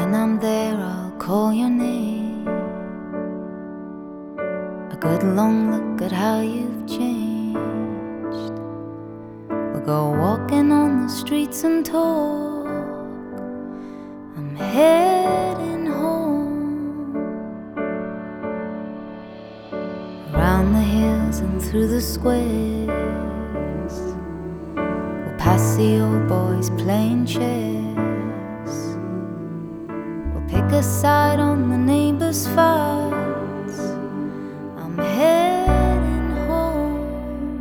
When I'm there, I'll call your name. A good long look at how you've changed. We'll go walking on the streets and talk. I'm heading home. Around the hills and through the squares, we'll pass the old boys playing chess. We'll pick a side on the neighbors' fights. I'm heading home.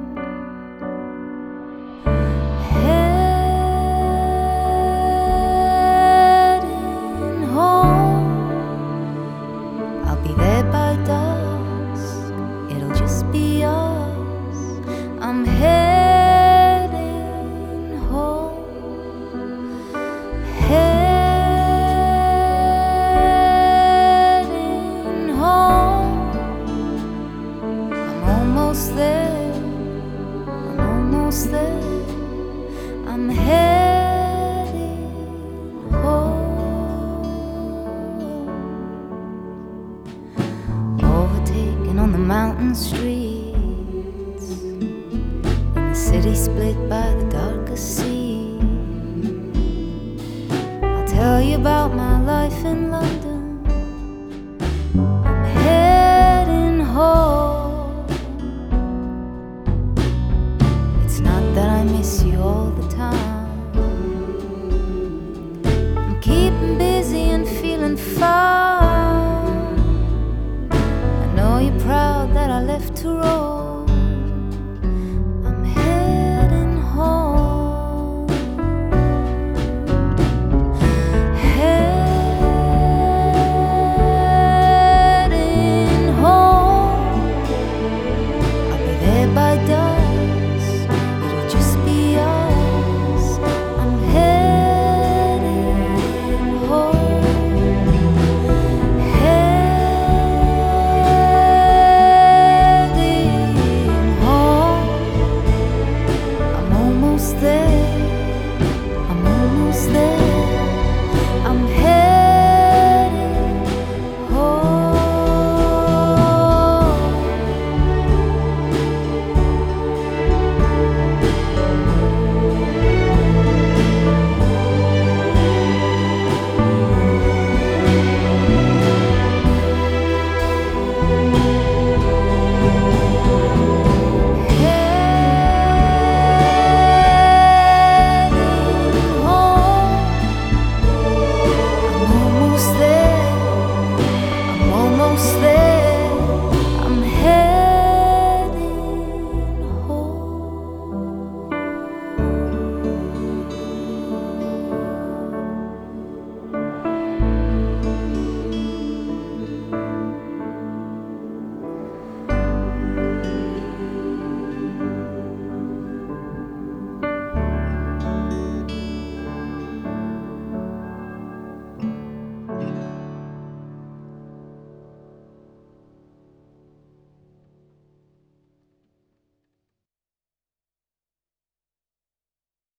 Heading home. I'll be there by dusk. It'll just be us. I'm heading home. Heading home. I'm almost there. I'm almost there. I'm heading home. Overtaken on the mountain streets, in the city split by the darkest sea. I'll tell you about my life in London. I'm heading home. It's not that I miss you all the time. I'm keeping busy and feeling fine. I know you're proud that I left to roll.